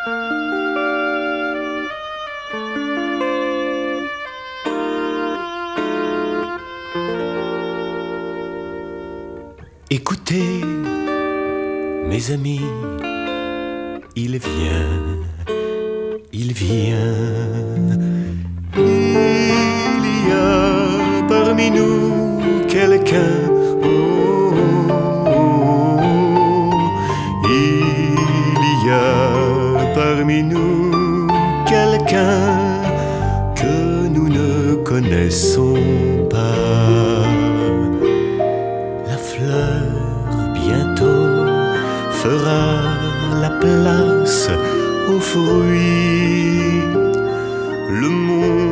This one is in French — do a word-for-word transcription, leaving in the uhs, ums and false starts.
Écoutez, mes amis, il vient, il vient. Il y a parmi nous quelqu'un, oh, oh, oh. Il y a parmi nous quelqu'un que nous ne connaissons pas. La fleur bientôt fera la place aux fruits. Le monde